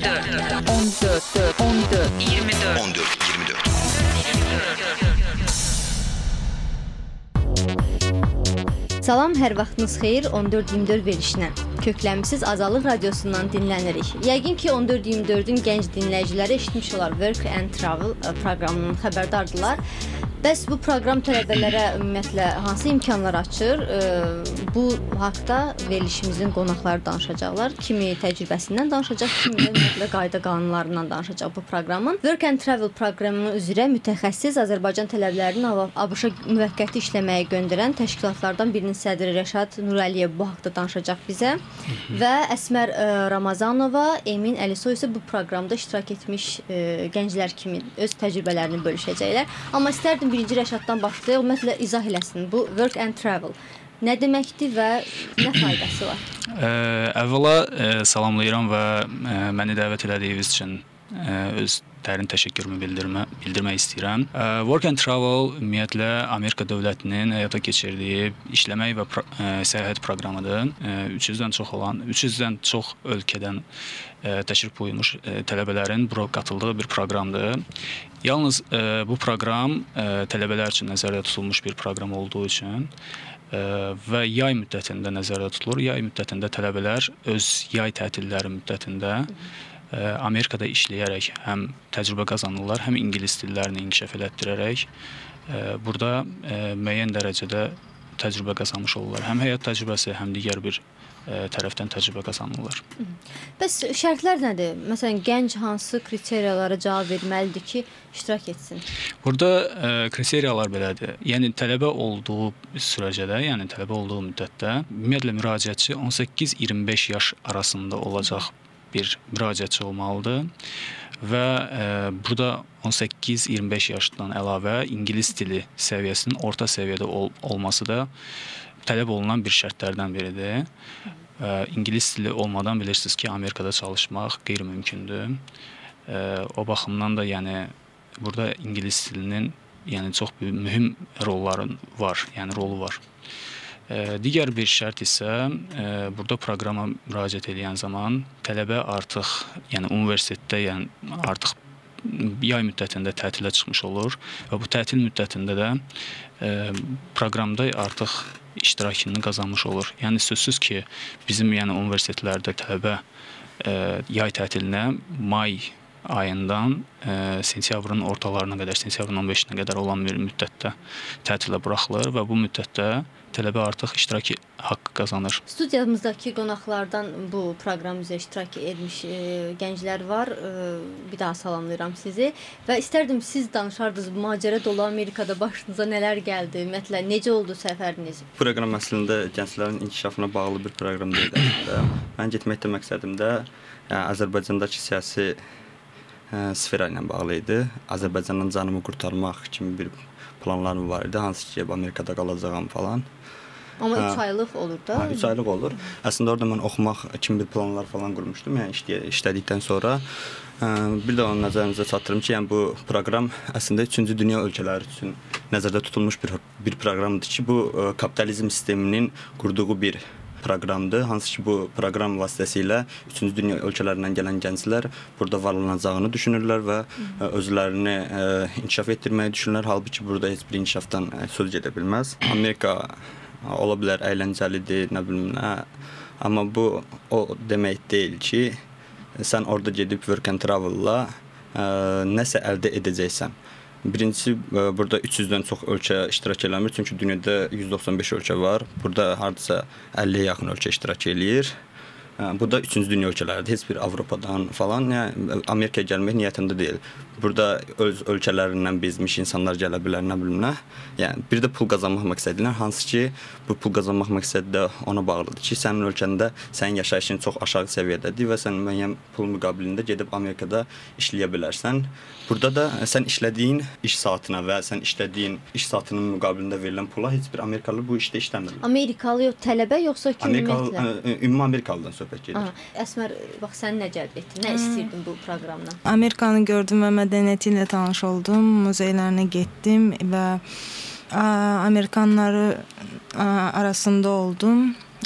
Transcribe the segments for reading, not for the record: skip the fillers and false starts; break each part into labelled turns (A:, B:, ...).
A: Salam, hər vaxtınız xeyir. 14-24 verilişinə Köklənmisiz Azadlıq Radiosundan dinlənirik. Yəqin ki 14-24-ün gənc dinləyiciləri eşitmiş olar Work and Travel proqramının xəbərdardılar. Bəs bu proqram tələbələrə ümumiyyətlə hansı imkanlar açır? Bu haqda verilişimizin qonaqları danışacaqlar. Kimi təcrübəsindən danışacaq, kimi də ümumiyyətlə qayda qanunlarından danışacaq bu proqramın. Work and Travel proqramı üzrə mütəxəssis Azərbaycan tələbələrinin ABŞ-a müvəqqəti işləməyə göndərən təşkilatlardan birinin sədri Rəşad Nurəliyev bu haqda danışacaq bizə. Və Əsmər Ramazanova, Emin Əlisoy isə bu proqramda iştirak etmiş gənclər kimi öz təcrübələrini bölüşəcəklər. Amma istərdim birinci Rəşaddan başlayaq, ümumiyyətlə izah eləsin. Bu Work and Travel nə deməkdir və nə faydası var?
B: Əvvəla salamlayıram və məni dəvət elədiyiniz üçün öz dərin təşəkkürümü bildirmək istəyirəm. Work and Travel ümumiyyətlə Amerika dövlətinin həyata keçirdiyi işləmək və səyahət proqramıdır. 300-dən çox ölkədən təşrif buyurmuş tələbələrin bura qatıldığı bir proqramdır. Yalnız bu proqram tələbələr üçün nəzərdə tutulmuş bir proqram olduğu üçün və yay müddətində nəzərdə tutulur. Yay müddətində tələbələr öz yay tətilləri müddətində Amerikada işləyərək həm təcrübə qazanırlar, həm ingilis dillərini inkişaf elətdirərək burada müəyyən dərəcədə təcrübə qazanmış olurlar. Həm həyat təcrübəsi, həm digər bir tərəfdən təcrübə qazanırlar.
A: Bəs şərtlər nədir? Məsələn, gənc hansı kriteriyalara cavab verməlidir ki, iştirak etsin?
B: Burada kriteriyalar belədir. Yəni tələbə olduğu sürəcədə, yəni tələbə olduğu müddətdə ümumiyyətlə müraciətçi 18-25 yaş arasında olacaq bir müraciətçi olmalıdır və burada 18-25 yaşdan əlavə ingilis dili səviyyəsinin orta səviyyədə olması da tələb olunan bir şərtlərdən biridir. İngilis dili olmadan bilirsiniz ki, Amerikada çalışmaq qeyri-mümkündür. O baxımdan da yəni burada ingilis dilinin yəni çox mühüm rolları var, yəni rolu var. Digər bir şərt isə burada proqrama müraciət edən zaman tələbə artıq, yəni universitetdə artıq yay müddətində tətilə çıxmış olur və bu tətil müddətində də proqramda artıq iştirakını qazanmış olur. Yəni sözsüz ki, bizim universitetlərdə tələbə yay tətilinə may ayından sentyabrın ortalarına qədər, sentyabrın 15-nə qədər olan bir müddətdə tətilə buraxılır və bu müddətdə tələbə artıq iştirak haqqı qazanır.
A: Studiyamızdakı qonaqlardan bu proqram üzrə iştirak etmiş gənclər var. Bir daha salamlayıram sizi və istərdim siz danışardınız bu macəra dolu Amerikada başınıza nələr gəldi? Ümumiyyətlə necə oldu səfəriniz?
C: Proqram əslində gənclərin inkişafına bağlı bir proqram deyil əslində. Mən getməkdə məqsədim də Azərbaycandakı siyasi sfera ilə bağlı idi. Azərbaycandan canımı qurtarmaq kimi bir planlarım var idi. Hansı ki, Amerikada qalacağam falan.
A: Amma 3 aylıq olur da.
C: 3 aylıq olur. Əslində orada mən oxumaq kimi bir planlar falan qurmuşdum. Yəni işlədikdən sonra bir də onu nəzərinizə çatdırım ki, yəni bu proqram əslində 3-cü dünya ölkələri üçün nəzərdə tutulmuş bir proqramdır ki, bu kapitalizm sisteminin qurduğu bir proqramdır. Hansı ki, bu proqram vasitəsilə 3-cü dünya ölkələrindən gələn gənclər burada varlanacağını düşünürlər və özlərini inkişaf etdirməyi düşünürlər. Halbuki burada heç bir inkişafdan söz gedə bilməz. Amerika ola bilər əyləncəlidir, nə bilim nə. Amma bu o demək deyil ki, sən orada gedib work and travel-la nəsə əldə edəcəksən. Birincisi, burada 300-dən çox ölkə iştirak eləmir. Çünki dünyada 195 ölkə var. Burada hardasa 50-yə yaxın ölkə iştirak eləyir. Bu da 3-cü dünya ölkələridir. Heç bir Avropadan falan, yəni Amerikaya gəlmək niyyətində deyil. Burada öz ölkələrindən bezmiş insanlar gələ bilər, nə bilim nə. Yəni bir də pul qazanmaq məqsədilə, hansı ki, bu pul qazanmaq məqsədi də ona bağlıdır ki, sənin ölkəndə sənin yaşayışın çox aşağı səviyyədədir və sən müəyyən pul müqabilində gedib Amerikada işləyə bilərsən. Burada da sən işlədiyin iş saatına və sən işlədiyin iş saatının müqabilində verilən pula heç bir Amerikalı bu işdə işləmir.
A: Amerikalı yox, tələbə yoxsa ki, ümumiyyətlə?
C: Ümumi Amerikalıdan söhbət gedir.
A: Əsmər, bax, sən nə cəlb etdin? Nə istəyirdin bu proqramdan?
D: Amerikanı gördüm və mədəniyyəti ilə tanış oldum. Muzeylərinə getdim və Amerikanları arasında oldum.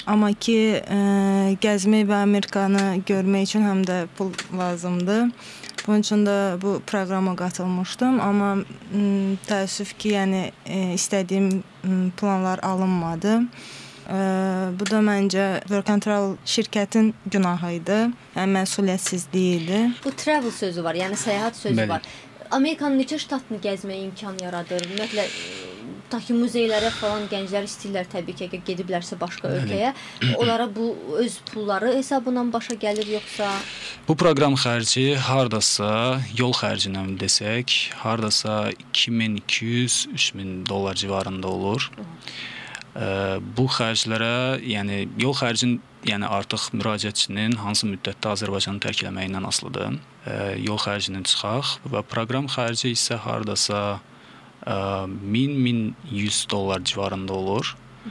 D: Amma ki gəzmək və Amerikanı görmək üçün həm də pul lazımdır. Bunun üçün də bu proqrama qatılmışdım, amma təəssüf ki, yəni istədiyim planlar alınmadı. Bu da məncə Work and Travel şirkətin günahı idi, yəni məsuliyyətsizliyi idi.
A: Bu travel sözü var, yəni səyahət sözü
B: Bəli.
A: var. Amerikanın neçə ştatını gəzməyə imkan yaradır? Ümumiyyətlə, ta ki muzeylərə falan gənclər istəyirlər təbii ki, gediblərsə başqa ölkəyə. Onlara bu öz pulları hesabından başa gəlir, yoxsa?
B: Bu proqram xərci hardasa yol xərcinə desək, hardasa $2200-3000 civarında olur. Bu xərclərə, yəni yol xərcin, yəni artıq müraciətçinin hansı müddətdə Azərbaycanı tərk eləməyindən asılıdır. Yol xərcini çıxaq və proqram xərci isə hardasa $1000-1100 civarında olur.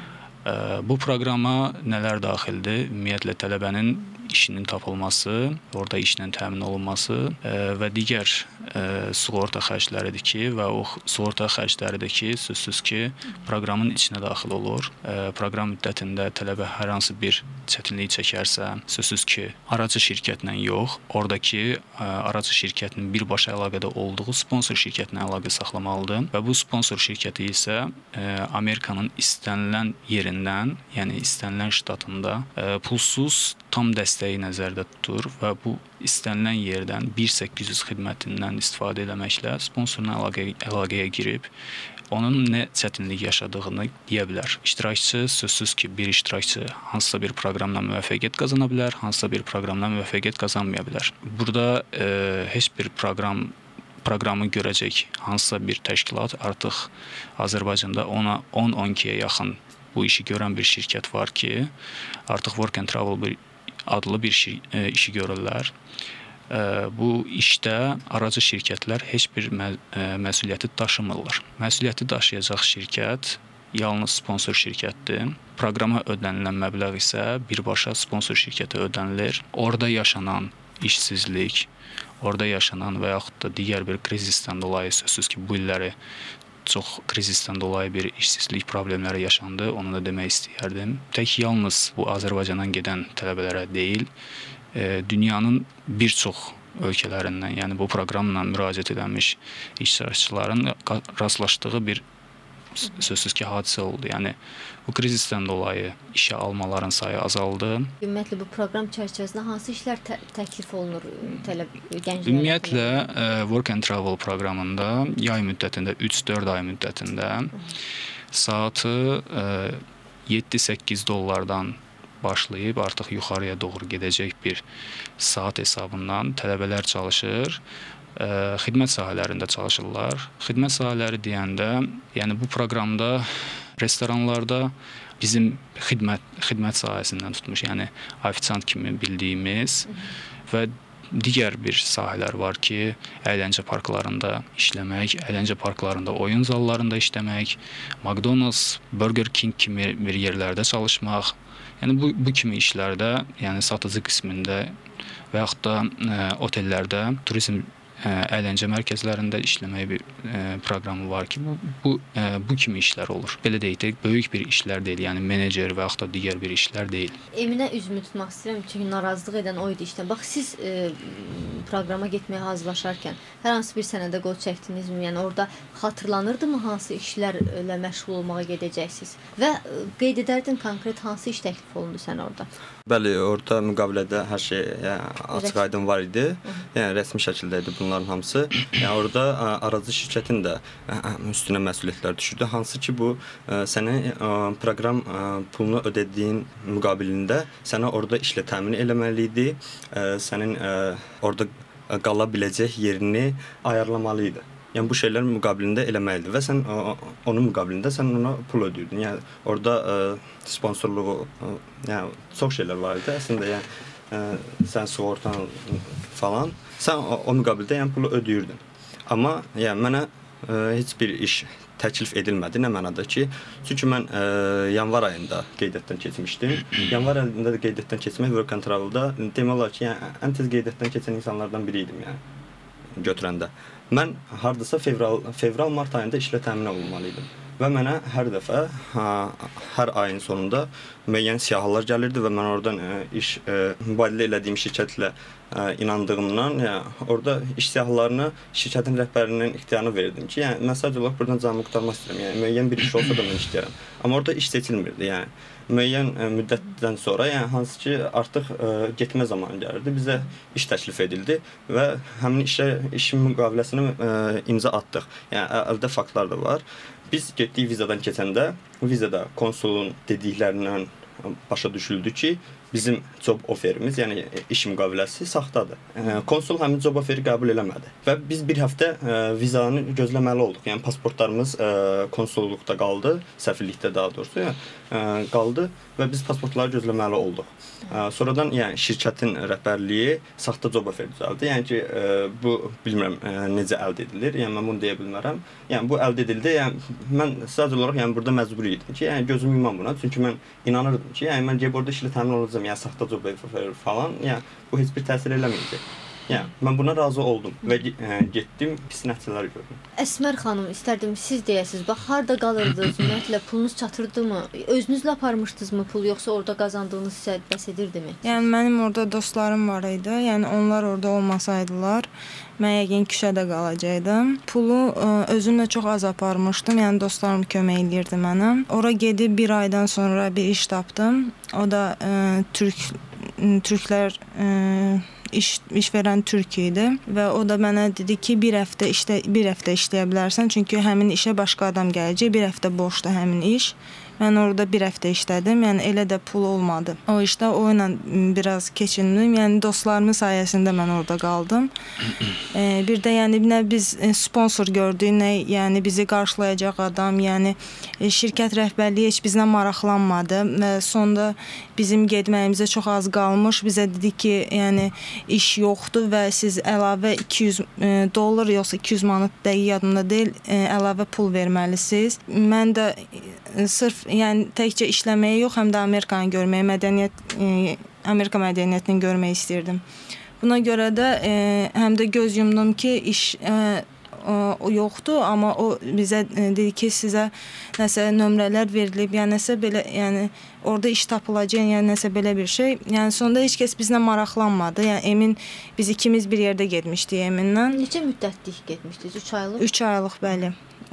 B: Bu proqrama nələr daxildir? Ümumiyyətlə tələbənin işinin tapılması, orada işlə təmin olunması və digər sığorta xərcləridir ki, və o sığorta xərcləridir ki, sözsüz ki, proqramın içinə daxil olur. Proqram müddətində tələbə hər hansı bir çətinlik çəkərsə, sözsüz ki, aracı şirkətlə yox, oradakı aracı şirkətinin birbaşa əlaqədə olduğu sponsor şirkətinə əlaqə saxlamalıdır və bu sponsor şirkəti isə Amerikanın istənilən yerindən, yəni istənilən ştatında pulsuz tam dəstəyi nəzərdə tutur və bu istənilən yerdən 1800 xidmətindən istifadə etməklə sponsorla əlaqəyə girib onun nə çətinlik yaşadığını deyə bilər. İştirakçı sözsüz ki, bir iştirakçı hansısa bir proqramla müvəffəqiyyət qazana bilər, hansısa bir proqramla müvəffəqiyyət qazanmaya bilər. Burada heç bir proqramı görəcək hansısa bir təşkilat artıq Azərbaycanda ona 10-12-yə yaxın bu işi görən bir şirkət var ki, artıq Work and Travel adlı bir işi görürlər. Bu işdə aracı şirkətlər heç bir məsuliyyəti daşımırlar. Məsuliyyəti daşıyacaq şirkət yalnız sponsor şirkətdir. Proqrama ödənilən məbləğ isə birbaşa sponsor şirkətə ödənilir. Orada yaşanan işsizlik, orada yaşanan və yaxud da digər bir krizisdən dolayı, sözsüz ki, bu illəri çox krizisdən dolayı bir işsizlik problemləri yaşandı, onu da demək istəyərdim. Tək yalnız bu Azərbaycandan gedən tələbələrə deyil, dünyanın bir çox ölkələrindən, yəni bu proqramla müraciət edilmiş iştirakçıların rastlaşdığı bir sözsüz ki, hadisə oldu. Yəni bu krizisdən dolayı işə almaların sayı azaldı.
A: Ümumiyyətlə bu proqram çərçivəsində hansı işlər təklif olunur gənclərə?
B: Ümumiyyətlə Work and Travel proqramında yay müddətində 3-4 ay müddətində saatı $7-8 başlayıb artıq yuxarıya doğru gedəcək bir saat hesabından tələbələr çalışır. Xidmət sahələrində çalışırlar. Xidmət sahələri deyəndə, yəni bu proqramda restoranlarda bizim xidmət sahəsindən tutmuş, yəni ofisiant kimi bildiyimiz və digər bir sahələr var ki, əyləncə parklarında işləmək, əyləncə parklarında oyun zallarında işləmək, McDonald's, Burger King kimi bir yerlərdə çalışmaq. Yəni bu kimi işlərdə, yəni satıcı qismində və yaxud da otellərdə, turizm əyləncə mərkəzlərində işləməyə bir proqramı var ki, bu kimi işlər olur. Belə deyək də, böyük bir işlər deyil, yəni menecer və yaxud da digər bir işlər deyil.
A: Eminə üzümü tutmaq istəyirəm, çünki narazılıq edən o idi işdən. Bax, siz proqrama getməyə hazırlaşarkən hər hansı bir sənədə qol çəkdinizmi? Yəni orada xatırlanırdımı hansı işlərlə məşğul olmağa gedəcəksiniz? Və qeyd edərdin konkret hansı iş təklif olundu sənə orada?
C: Bəli, orada müqavilədə hər şey açıq aydın var idi. Yəni rəsmi şəkildə idi bunların hamısı. Yəni orada aracı şirkətin də üstünə məsuliyyətlər düşürdü. Hansı ki bu sənin proqram pulunu ödədiyin müqabilində sənə orada işlə təmin eləməli idi. Sənin orada qala biləcək yerini ayarlamalı idi. Yəni bu şeylər müqabilində eləməlidir və sən onun müqabilində sən ona pul ödəyirdin. Yəni orada sponsorluğu, yəni çox şeylər var idi. Əslində yəni sən sığortan falan, sən o müqabilində yəni pulu ödəyirdin. Amma yəni mənə heç bir iş təklif edilmədi, nə mənada ki, çünki mən yanvar ayında qeydiyyatdan keçmişdim. Yanvar ayında da qeydiyyatdan keçmək Work and Travel-da demək olar ki, yəni ən tez qeydiyyatdan keçən insanlardan biri idim, yəni götürəndə. Mən hardasa fevral-mart ayında işlə təmin olunmalı idim. və mənə hər dəfə hər ayın sonunda müəyyən siyahılar gəlirdi və mən oradan iş mübadilə elədiyim şirkətlə inandığımdan, yəni orada iş siyahılarını şirkətin rəhbərinin ixtiyarına verirdim ki, yəni mən sadəcə olaraq buradan canımı qurtarmaq istəyirəm. Yəni müəyyən bir iş olsa da mən işləyərəm. Amma orada iş seçilmirdi, yəni müəyyən müddətdən sonra, yəni hansı ki artıq getmə zamanı gəlirdi, bizə iş təklif edildi və həmin işin müqaviləsinə imza atdıq. Yəni əldə faktlar da var. Biz getdik vizadan keçəndə, vizada konsulun dediklərindən başa düşüldü ki, bizim job offerimiz, yəni iş müqaviləsi saxtadır. Konsul həmin job offeri qəbul eləmədi və biz bir həftə vizanı gözləməli olduq. Yəni pasportlarımız konsulluqda qaldı, səfirlikdə daha doğrusu qaldı və biz pasportları gözləməli olduq. Sonradan yəni şirkətin rəhbərliyi saxta job offer düzəldi. Yəni ki bu bilmirəm necə əldə edilir. Yəni mən bunu deyə bilmərəm. Yəni bu əldə edildi. Yəni mən sadəcə olaraq yəni burada məcbur idim ki, yəni gözümü yumam buna. Çünki mən inanırdım ki, yəni mən gəlib orada işlə təmin olacağam. Yəni saxta job offer falan. Yəni bu heç bir təsir eləməyəcək. Yəni mən buna razı oldum və getdim, pis nəticələr gördüm.
A: Əsmər xanım, istərdim siz deyəsiniz. Bax, harda qalırdınız? Ümumiyyətlə pulunuz çatırdımı? Özünüzlə aparmışdınızmı pul, yoxsa orada qazandığınız sizə bəs edirdimi?
D: Yəni mənim orada dostlarım var idi. Yəni onlar orada olmasaydılar, mən yəqin küçədə qalacaqdım. Pulu özümlə çox az aparmışdım. Yəni dostlarım kömək eləyirdi mənə. Ora gedib bir aydan sonra bir iş tapdım. O da türklər iş verən türk idi və o da mənə dedi ki, bir həftə işləyə bilərsən, çünki həmin işə başqa adam gələcək, bir həftə boşdur həmin iş. Mən orada bir həftə işlədim, yəni elə də pul olmadı. O işdə o ilə biraz keçindim, yəni dostlarımın sayəsində mən orada qaldım. Bir də yəni nə biz sponsor gördük, nə yəni bizi qarşılayacaq adam, yəni şirkət rəhbərliyi heç bizlə maraqlanmadı və sonda bizim getməyimizə çox az qalmış. Bizə dedi ki, yəni iş yoxdur və siz əlavə $200 yoxsa 200 manat dəqiq yadımda deyil, əlavə pul verməlisiniz. Mən də sırf yəni təkcə işləməyə yox, həm də Amerikanı görməyə, Amerika mədəniyyətini görmək istirdim. Buna görə də həm də göz yumdum ki, iş o yoxdur, amma o bizə dedi ki, sizə nəsə nömrələr verilib, yəni nəsə belə, yəni orada iş tapılacaq, yəni nəsə belə bir şey. Yəni sonda heç kəs bizlə maraqlanmadı. Yəni Emin biz ikimiz bir yerdə getmişdik Eminlə.
A: Neçə müddətlik getmişdiniz? 3 aylıq?
D: 3 aylıq, bəli.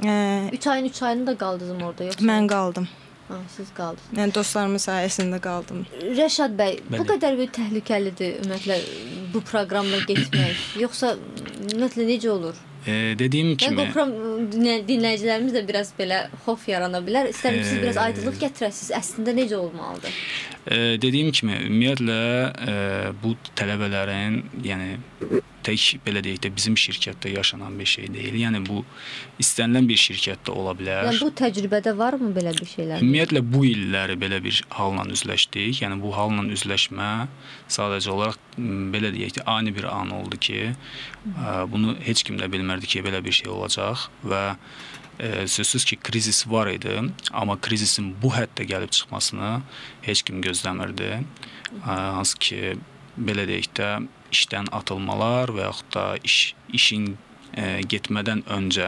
A: 3 ayını da qaldınız orada yoxsa?
D: Mən qaldım.
A: Siz qaldınız.
D: Yəni dostlarımın sayəsində qaldım.
A: Rəşad bəy, bu qədər bir təhlükəlidir ümumiyyətlə bu proqramla getmək, yoxsa ümumiyyətlə necə olur?
B: Dediyim kimi
A: dinləyicilərimiz də biraz belə xof yarana bilər. İstərəm siz biraz aydınlıq gətirəsiniz. Əslində necə olmalıdır?
B: Dediyim kimi ümumiyyətlə bu tələbələrin, yəni tək belə deyək də bizim şirkətdə yaşanan bir şey deyil. Yəni bu istənilən bir şirkətdə ola bilər.
A: Yəni bu təcrübədə varmı belə bir şeylər?
B: Ümumiyyətlə bu illəri belə bir halla üzləşdik. Yəni bu halla üzləşmə sadəcə olaraq belə deyək də ani bir an oldu ki, bunu heç kim də bilmirdi ki, belə bir şey olacaq və sözsüz ki, krizis var idi, amma krizisin bu həddə gəlib çıxmasını heç kim gözləmirdi. Hansı ki, belə deyək də işdən atılmalar və yaxud da işin getmədən öncə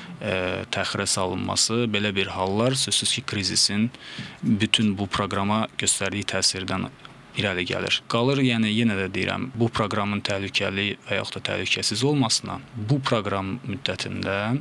B: təxirə salınması, belə bir hallar sözsüz ki, krizisin bütün bu proqrama göstərdiyi təsirdən irəli gəlir. Qalır, yəni yenə də deyirəm, bu proqramın təhlükəli və yaxud da təhlükəsiz olmasına bu proqram müddətində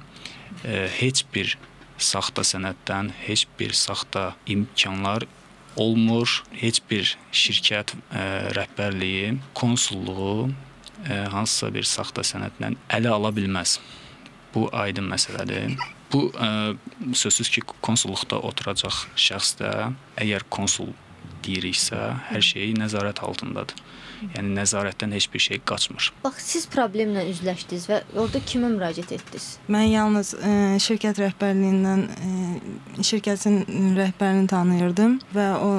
B: heç bir saxta sənəddən, heç bir saxta imkanlar olmur. Heç bir şirkət rəhbərliyi, konsulluğu hansısa bir saxta sənədlə ələ ala bilməz. Bu aydın məsələdir. Bu sözsüz ki, konsulluqda oturacaq şəxs də əgər konsul deyiriksə, hər şey nəzarət altındadır. Yəni nəzarətdən heç bir şey qaçmır.
A: Bax, siz problemlə üzləşdiniz və orada kimə müraciət etdiniz?
D: Mən yalnız şirkət rəhbərliyindən şirkətin rəhbərini tanıyırdım və o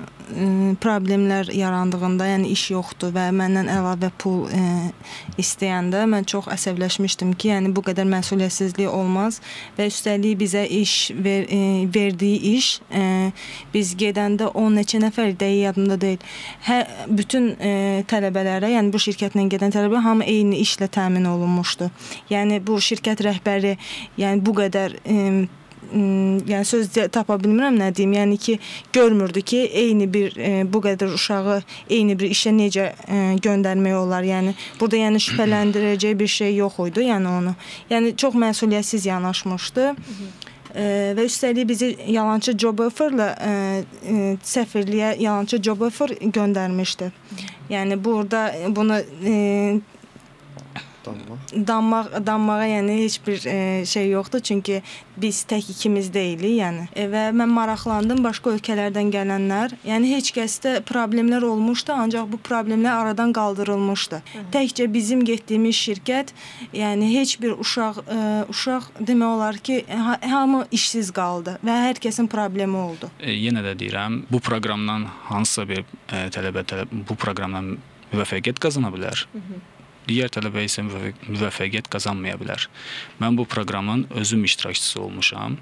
D: problemlər yarandığında, yəni iş yoxdur və məndən əlavə pul istəyəndə mən çox əsəbləşmişdim ki, yəni bu qədər məsuliyyətsizlik olmaz və üstəlik bizə iş verdiyi iş biz gedəndə 10 neçə nəfər dəqiq yadımda deyil. Bütün tələbələrə, yəni bu şirkətlə gedən tələbə hamı eyni işlə təmin olunmuşdu. Yəni bu şirkət rəhbəri yəni bu qədər yəni söz tapa bilmirəm nə deyim. Yəni ki, görmürdü ki, eyni bir bu qədər uşağı eyni bir işə necə göndərmək olar. Yəni burada yəni şübhələndirəcək bir şey yox idi, yəni onu. Yəni çox məsuliyyətsiz yanaşmışdı. Və üstəlik bizi yalançı job offerlə səfirliyə yalançı job offer göndərmişdi. Yəni burada bunu danmağa yəni heç bir şey yoxdur, çünki biz tək ikimiz deyilik, yəni. Və mən maraqlandım başqa ölkələrdən gələnlər. Yəni heç kəsdə problemlər olmuşdu, ancaq bu problemlər aradan qaldırılmışdı. Təkcə bizim getdiyimiz şirkət, yəni heç bir uşaq demək olar ki, hamı işsiz qaldı və hər kəsin problemi oldu.
B: Yenə də deyirəm, bu proqramdan hansısa bir tələbə bu proqramdan müvəffəqiyyət qazana bilər. Digər tələbə isə müvəffəqiyyət qazanmaya bilər. Mən bu proqramın özüm iştirakçısı olmuşam.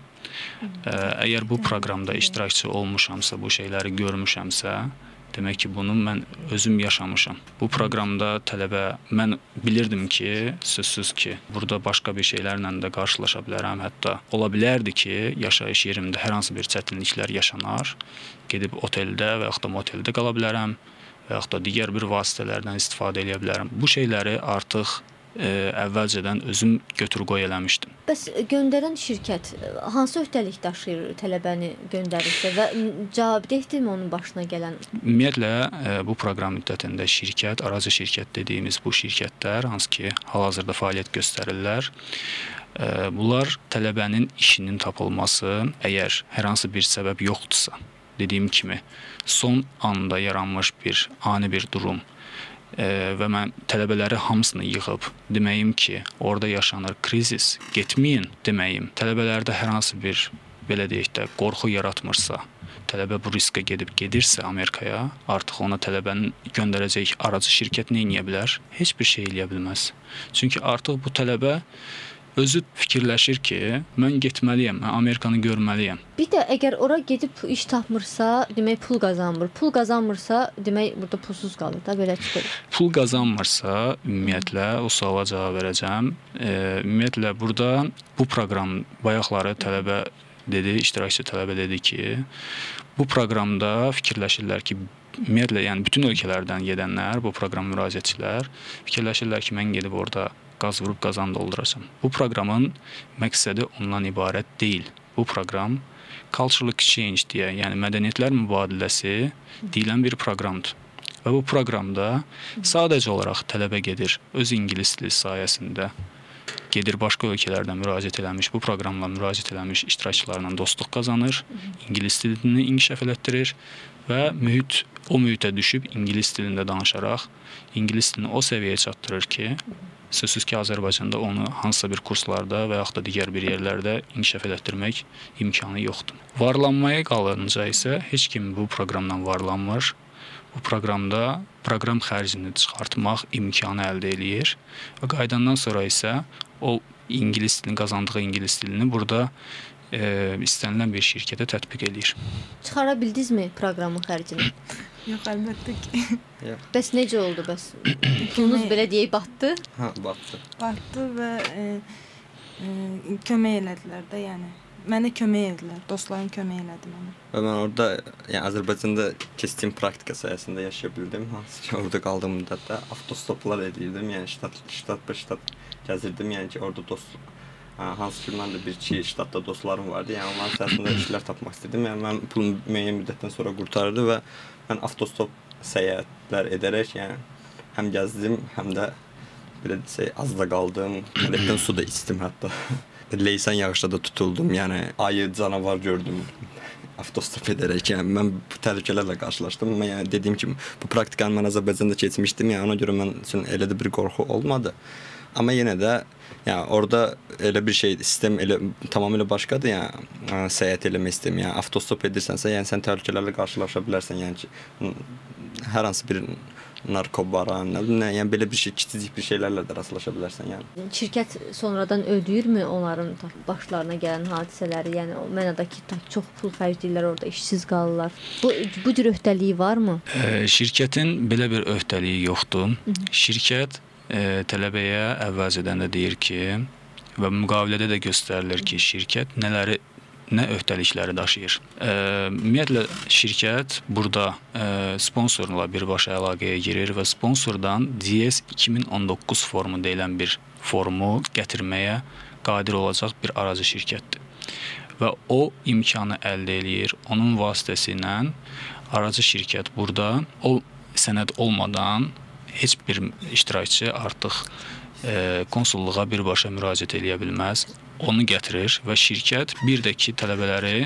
B: Əgər bu proqramda iştirakçı olmuşamsa, bu şeyləri görmüşəmsə, demək ki, bunu mən özüm yaşamışam. Bu proqramda mən bilirdim ki, sözsüz ki, burada başqa bir şeylərlə də qarşılaşa bilərəm. Hətta ola bilərdi ki, yaşayış yerimdə hər hansı bir çətinliklər yaşanar. Gedib oteldə və yaxud da moteldə qala bilərəm və yaxud da digər bir vasitələrdən istifadə edə bilərəm. Bu şeyləri artıq əvvəlcədən özüm götür-qoy eləmişdim.
A: Bəs göndərən şirkət hansı öhdəlik daşıyır tələbəni göndərirsə və cavabdehdirmi onun başına gələn?
B: Ümumiyyətlə bu proqram müddətində aracı şirkət dediyimiz bu şirkətlər, hansı ki, hal-hazırda fəaliyyət göstərirlər, bunlar tələbənin işinin tapılması, əgər hər hansı bir səbəb yoxdursa, dediyim kimi, son anda yaranmış bir ani bir durum və mən tələbələri hamısını yığıb deməyim ki, orada yaşanır krizis, getməyin deməyim. Tələbələrdə hər hansı bir, belə deyək də, qorxu yaratmırsa, tələbə bu riskə gedirsə Amerikaya, artıq ona tələbənin göndərəcək aracı şirkət nə edə bilər? Heç bir şey eləyə bilməz. Çünki artıq bu tələbə özü fikirləşir ki, mən getməliyəm, mən Amerikanı görməliyəm.
A: Bir də əgər ora gedib iş tapmırsa, demək pul qazanmır. Pul qazanmırsa, demək burada pulsuz qalır da, belə çıxır.
B: Pul qazanmırsa, ümumiyyətlə o suala cavab verəcəm. Ümumiyyətlə burada bu proqram bayaqları iştirakçı tələbə dedi ki, bu proqramda fikirləşirlər ki, ümumiyyətlə, yəni bütün ölkələrdən gedənlər, bu proqram müraciətçilər fikirləşirlər ki, mən gedib orada qaz vurub qazan dolduracam. Bu proqramın məqsədi ondan ibarət deyil. Bu proqram cultural exchange deyə, yəni mədəniyyətlər mübadiləsi deyilən bir proqramdır. Və bu proqramda sadəcə olaraq tələbə gedir, öz ingilis dili sayəsində gedir başqa ölkələrdən müraciət eləmiş, bu proqramla müraciət eləmiş iştirakçılarla dostluq qazanır, ingilis dilini inkişaf elətdirir və o mühitə düşüb ingilis dilində danışaraq ingilis dilini o səviyyəyə çatdırır ki, sözsüz ki, Azərbaycanda onu hansısa bir kurslarda və yaxud da digər bir yerlərdə inkişaf elətdirmək imkanı yoxdur. Varlanmaya qalınca isə heç kim bu proqramdan varlanmır. Bu proqramda proqram xərcini çıxartmaq imkanı əldə eləyir və qayıdandan sonra isə o qazandığı ingilis dilini burada istənilən bir şirkətə tətbiq eləyir.
A: Çıxara bildinizmi proqramın xərcini?
D: Yox, əlbəttə ki.
A: Bəs necə oldu bəs? Pulunuz belə deyək batdı?
C: Hə, batdı.
D: Batdı və kömək elədilər də, yəni. Mənə kömək etdilər, dostlarım kömək elədi mənə.
C: Və mən orada, yəni Azərbaycanda keçdiyim praktika sayəsində yaşaya bildim. Hansı ki, orada qaldığım müddətdə avtostoplar edirdim, yəni ştat bir ştat gəzirdim, yəni ki, orada hansı ki, mən də bir-iki ştatda dostlarım vardı, yəni onların sayəsində işlər tapmaq istədim. Yəni mən pulum müəyyən müddətdən sonra qurtardı və mən avtostop səyahətlər edərək, yəni həm gəzdim, həm də belə desək, az da qaldım, tualetdən su da içdim hətta. Leysan yağışda da tutuldum, yəni ayı, canavar gördüm avtostop edərək. Yəni mən bu təhlükələrlə qarşılaşdım. Mən yəni dediyim kimi bu praktikanı mən Azərbaycanda keçmişdim, yəni ona görə mən üçün elə də bir qorxu olmadı. Amma yenə də yəni orada elə bir şey sistem elə tamamilə başqadır, yəni səyahət eləmək sistemi. Yəni avtostop edirsənsə, yəni sən təhlükələrlə qarşılaşa bilərsən, yəni ki hər hansı bir narkobaran, yəni belə bir şey, kiçicik bir şeylərlə də rastlaşa bilərsən, yəni.
A: Şirkət sonradan ödəyirmi onların başlarına gələn hadisələri? Yəni mənada ki, çox pul xərcləyirlər, orada işsiz qalırlar. Bu cür öhdəliyi varmı?
B: Şirkətin belə bir öhdəliyi yoxdur. Şirkət tələbəyə əvvəlcədən də deyir ki, və müqavilədə də göstərilir ki, şirkət nələri nə öhdəlikləri daşıyır? Ümumiyyətlə şirkət burada sponsorla birbaşa əlaqəyə girir və sponsordan DS 2019 formu deyilən bir formu gətirməyə qadir olacaq bir aracı şirkətdir. Və o imkanı əldə eləyir. Onun vasitəsilə aracı şirkət burada o sənəd olmadan heç bir iştirakçı artıq konsulluğa birbaşa müraciət edə bilməz. Onu gətirir və şirkət bir də ki tələbələri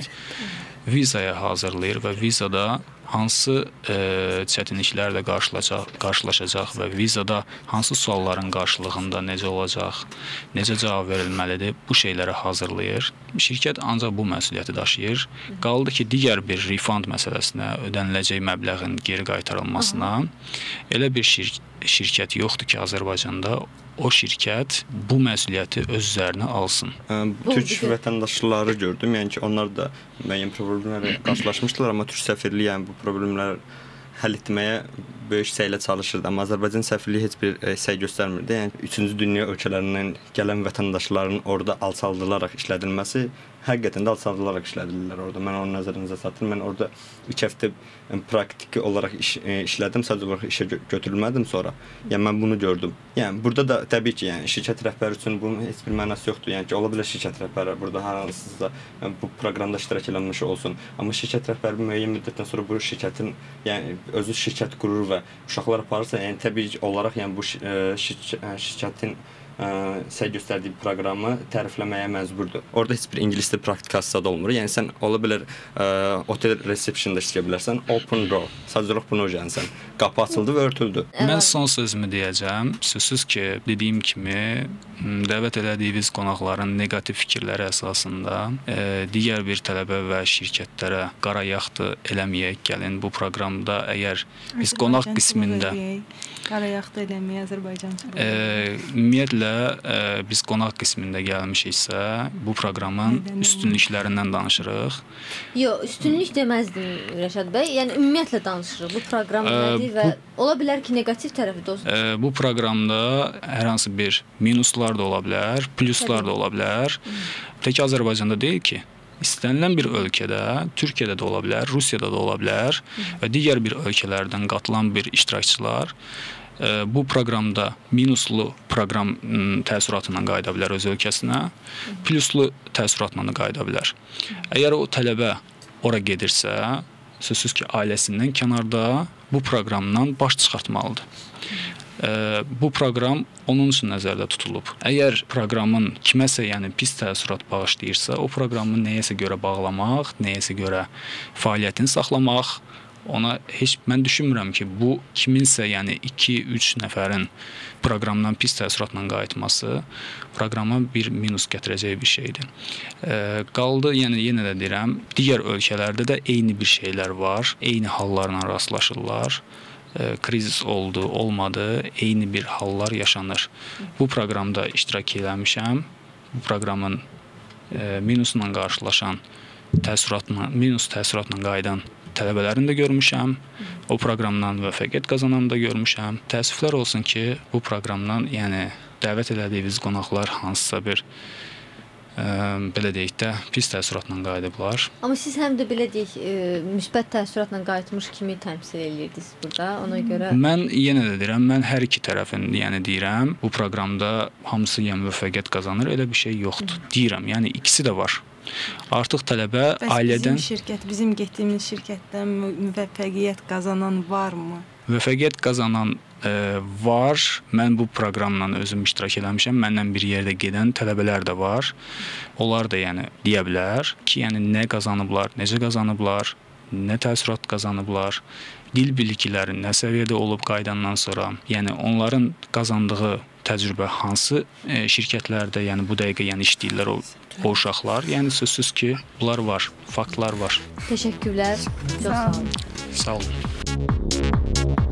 B: vizaya hazırlayır və vizada hansı çətinliklərlə qarşılaşacaq və vizada hansı sualların qarşılığında necə olacaq, necə cavab verilməlidir, bu şeyləri hazırlayır. Şirkət ancaq bu məsuliyyəti daşıyır. Qaldı ki, digər bir refund məsələsinə, ödəniləcək məbləğin geri qaytarılmasına elə bir şirkət yoxdur ki, Azərbaycanda o şirkət bu məsuliyyəti öz üzərinə alsın.
C: Türk vətəndaşları gördüm, yəni ki, onlar da müəyyən problemlərlə qarşılaşmışdılar, amma Türk səfirliyi yəni bu problemləri həll etməyə böyük səylə çalışırdı. Amma Azərbaycan səfirliyi heç bir səy göstərmirdi. Yəni 3-cü dünya ölkələrindən gələn vətəndaşların orada alçaldılaraq işlədilməsi həqiqətən də alçaldılaraq işlədirlər orada. Mən onu nəzərinizə çatdırdım. Mən orada 2 həftə praktiki olaraq işlədim, sadəcə olaraq işə götürülmədim sonra. Yəni mən bunu gördüm. Yəni burada da təbii ki, yəni şirkət rəhbəri üçün bunun heç bir mənası yoxdur. Yəni ki, ola bilər şirkət rəhbəri burada hansısa bu proqramda iştirak etmiş olsun. Amma şirkət rəhbəri müəyyən müddətdən sonra bu şirkətin, yəni özü şirkət qurur və uşaqlar aparırsa, yəni təbii olaraq yəni bu şirkətin səy göstərdiyi proqramı tərifləməyə məcburdur. Orada heç bir ingilis dili praktikası da olmur. Yəni sən ola bilər otel resepsiyonda işləyə bilərsən, open door. Sadəcə olaraq bunu öyrənsən. Qapı açıldı və örtüldü.
B: Mən son sözümü deyəcəm. Sözsüz ki, dediyim kimi dəvət elədiyiniz qonaqların neqativ fikirləri əsasında digər bir tələbə və şirkətlərə qara yaxdı eləməyək, gəlin bu proqramda əgər biz qonaq qismində
D: qara yaxdı eləməyə Azərbaycan
B: ümumiyyətlə biz qonaq qismində gəlmişiksə, bu proqramın üstünlüklərindən danışırıq.
A: Yox, üstünlük deməzdim Rəşad bəy. Yəni ümumiyyətlə danışırıq. Bu proqram nədir və ola bilər ki, neqativ tərəfi də olsun.
B: Bu proqramda hər hansı bir minuslar da ola bilər, pluslar da ola bilər. Tək Azərbaycanda deyil ki, istənilən bir ölkədə, Türkiyədə də ola bilər, Rusiyada da ola bilər və digər bir ölkələrdən qatılan bir iştirakçılar bu proqramda minuslu proqram təəssüratla qayıda bilər öz ölkəsinə, pluslu təəssüratla da qayıda bilər. Əgər o tələbə ora gedirsə, sözsüz ki, ailəsindən kənarda bu proqramdan baş çıxartmalıdır. Bu proqram onun üçün nəzərdə tutulub. Əgər proqramın kiməsə, yəni pis təəssürat bağışlayırsa, o proqramı nəyəsə görə bağlamaq, nəyəsə görə fəaliyyətini saxlamaq, ona heç mən düşünmürəm ki, bu kiminsə, yəni 2-3 nəfərin proqramdan pis təəssüratla qayıtması proqrama bir minus gətirəcək bir şeydir. Qaldı, yəni yenə də deyirəm, digər ölkələrdə də eyni bir şeylər var, eyni hallarla rastlaşırlar. Krizis oldu, olmadı, eyni bir hallar yaşanır. Bu proqramda iştirak eləmişəm. Bu proqramın minusla qarşılaşan minus təəssüratla qayıdan tələbələrini də görmüşəm. O proqramdan müvəffəqiyyət qazanan da görmüşəm. Təəssüflər olsun ki, bu proqramdan, yəni dəvət elədiyiniz qonaqlar hansısa bir belə deyək də pis təəssüratla qayıdıblar.
A: Amma siz həm də belə deyək, müsbət təəssüratla qayıtmış kimi təmsil edirdiniz burada. Ona görə
B: mən yenə də deyirəm, mən hər iki tərəfin, yəni deyirəm, bu proqramda hamısı yəni müvəffəqiyyət qazanır, elə bir şey yoxdur. Deyirəm, yəni ikisi də var. Artıq tələbə ailədən
D: bizim getdiyimiz şirkətdən müvəffəqiyyət qazanan varmı?
B: Müvəffəqiyyət qazanan var. Mən bu proqramla özüm iştirak eləmişəm. Məndən bir yerdə gedən tələbələr də var. Onlar da yəni deyə bilər ki, yəni nə qazanıblar, necə qazanıblar, nə təəssürat qazanıblar, dil bilikləri nə səviyyədə olub qayıdandan sonra, yəni onların qazandığı təcrübə hansı şirkətlərdə, yəni bu dəqiqə yəni işləyirlər o uşaqlar. Yəni sözsüz ki, bunlar var, faktlar var.
A: Təşəkkürlər. Çox sağ olun.
B: Sağ olun.